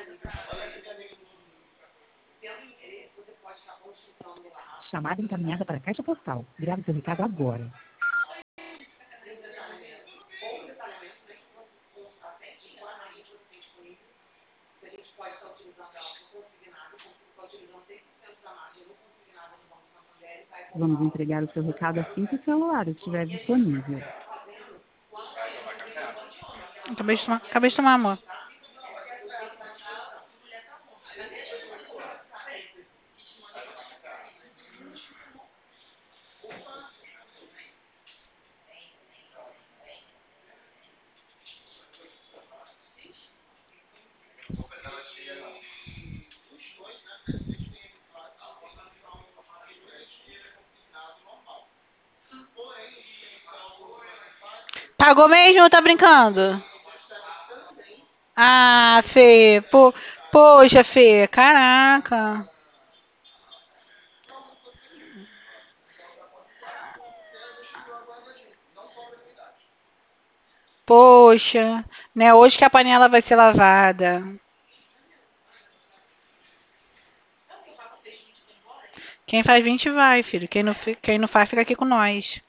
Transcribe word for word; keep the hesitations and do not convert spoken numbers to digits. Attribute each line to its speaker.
Speaker 1: Chamada encaminhada para a caixa postal. Grave seu recado agora. Vamos entregar o seu recado assim que o celular estiver disponível.
Speaker 2: Acabei de tomar, acabei de tomar, amor. Pagou mesmo ou tá brincando? Ah, Fê. Pô, poxa, Fê. Caraca. Poxa. Né? Hoje que a panela vai ser lavada. Quem faz vinte vai, filho. Quem não, fi- quem não faz fica aqui com nós.